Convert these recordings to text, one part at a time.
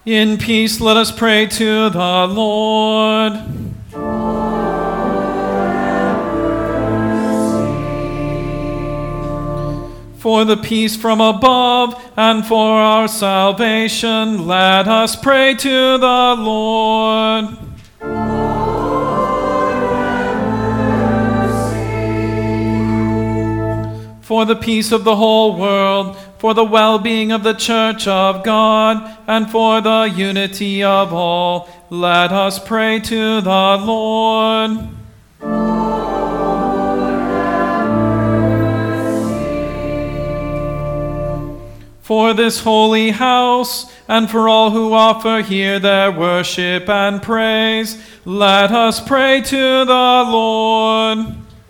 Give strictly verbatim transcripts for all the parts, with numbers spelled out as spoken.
In peace, let us pray to the Lord. For the peace from above and for our salvation, let us pray to the Lord. For the peace of the whole world, for the well-being of the Church of God, and for the unity of all, let us pray to the Lord. For this holy house, and for all who offer here their worship and praise, let us pray to the Lord.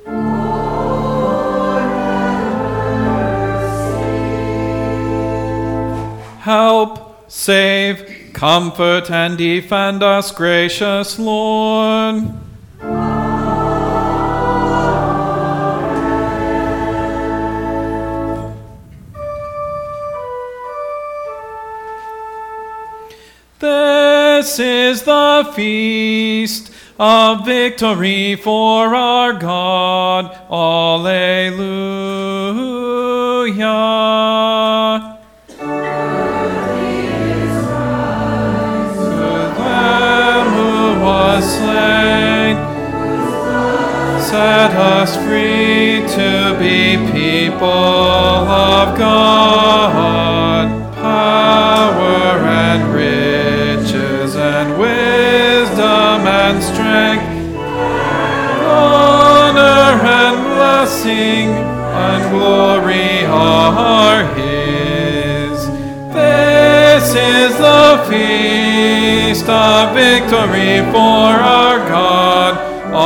Help, save, comfort, and defend us, gracious Lord. This is the feast of victory for our God. Alleluia. Slain, set us free to be people of God, power and riches and wisdom and strength, honor and blessing and glory are His. This is the feast of victory for our God.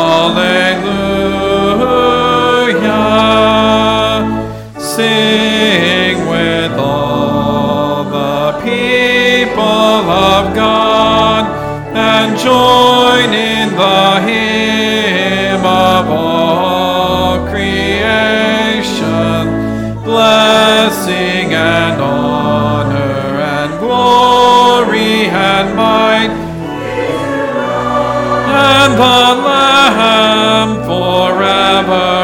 Alleluia. Sing with all the people of God and join in the hymn of all creation, blessing and honor and glory and might, and the Lamb forever.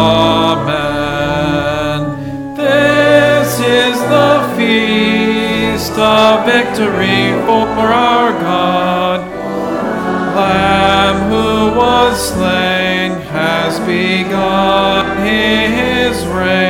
Amen. This is the feast of victory for our God. Lamb who was slain has begun His reign.